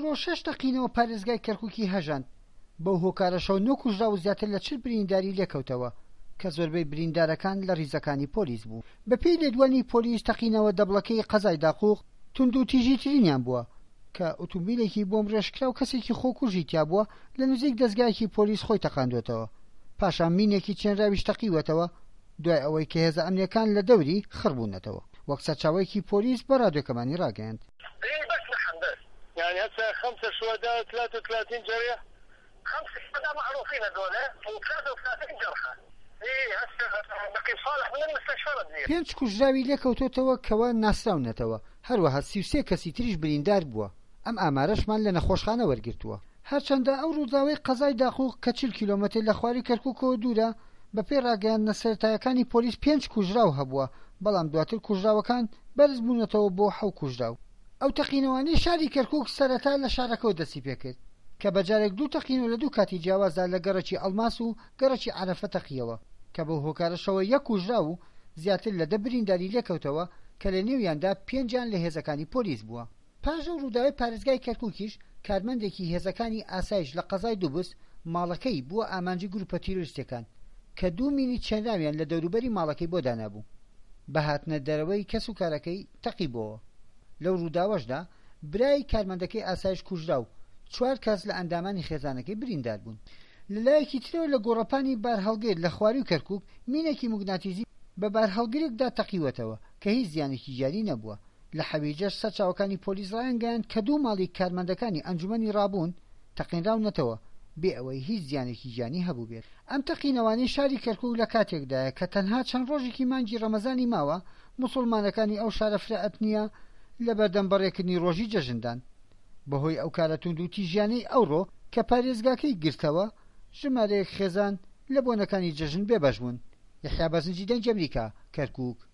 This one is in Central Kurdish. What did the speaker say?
ئەوڕۆ 6 تەقینەوە پارێزگای کەرکووکی هەژاند. بەو هۆکارە شەو 9 کوژرا و زیاتر لە 40 برینداری لێکەوتەوە کە زۆربەی بریندارەکان لە ریزەکانی پۆلیس بوو. بەپێی لێدوانی پۆلیس تەقینەوە دەبڵەکەی قەزای داقوق تونند و تیژی ترینیان بووە کە ئۆتۆمبیلێکی بۆم ڕێژکرا و کەسێکی خۆکوژی تیا بووە لە نزیک دەستگایەکی پۆلیس خۆی تەقاندوێتەوە. پاشان مینێکی چێنراویش تەقیوەتەوە دوای ئەوەی کە هێزە ئەمنیەکان لە دەوری خڕبوونەتەوە. وەک سەرچاوەیەکی پۆلیس بە ڕادیۆکەمانی ڕاگەیاند. يعني هسه 5 شهداء 33 جريح 5 شهداء معروفين هذول و33 جرحى. هسه نقيب صالح من المستشفى بديه. 5 کوژراوی لێکەوتۆتەوە کەوە ناسراونەتەوە. هەروەها 33 کەسی تریش بریندار بووە. ئەم ئامارەشمان لە نەخۆشخانە وەرگرتووە. هەرچەندە ئەو ڕووداوەی قەزای داقوق کە 40 کیلۆمەتر لە خواری کەرکووکەوە دوورە بەپێی ڕاگەیاندنە سەرەتاییەکانی پۆلیس 5 کوژراو هەبووە، بەڵام دواتر کوژراوەکان بەرز بوونەتەوە بۆ 7 کوژراو. ئەو تەقینەوانەی شاری کەرکووک سەرەتا لە شارەکەەوە دەستی پێکرد کە بەجارێک 2 تەقینەوە لە 2 کاتی جیاوازدا لە گەڕەکی ئەڵماس و گەڕەکی عەرەفە تەقیەوە کە بەو هۆکارەشەوە 1 کوژرا و زیاتر لە 10 برینداری لێکەوتەوە کە لە نێویاندا 5 لە هێزەکانی پۆلیس بووە. پاش ئەو ڕووداوەی پارێزگای کەرکووکیش کارمەندێکی هێزەکانی ئاسایش لە قەزای دووبس ماڵەکەی بووە ئامانجی گروپە تیرۆریستەکان کە 2 مینی چێنراویان لە دەوروبەری ماڵەکەی بۆ دانابوو. بە هاتنە دەرەوەی کەس و کارەکەی تەقیبەوە. لەو ڕووداوەشدا برای کارمەندەکەی ئاسایش کوژرا و 4 کەس لە ئەندامانی خێزانەکەی بریندار بوون. لەلایەکی ترەوە لە گۆڕەپانی بارهەڵگیر لە خواری و کەرکووک مینێکی موگناتیزی بە بارهەڵگرێکدا تەقیوەتەوە کە هیچ زیانێکی جاری نەبووە. لە حەویجەش سەرچاوەکانی پۆلیس ڕایانگەیاند کە 2 ماڵی کارمەندەکانی ئەنجومەنی ڕابوون تەقینراونەتەوە بێ ئەوەی هیچ زیانێکی جانی هەبوو بێت. ئەم تەقینەوانەی شاری کەرکووک لە کاتێکدایە کە تەنها چەند ڕۆژێکی مانگی ڕەمەزانی ماوە موسڵمانەکانی ئەو شارە فرەعەت نییە لە بەردەمبەڕێکردنی ڕۆژی جەژندان. بەهۆی ئەو کارە توند و تیژیانەی ئەوڕۆ کە پارێزگاکەی گرتەوە ژمارەیەک خێزان لە بۆنەکانی جەژن بێبەش بوون. یحیا بەزنجی دەنگی ئەمریکا، کەرکووک.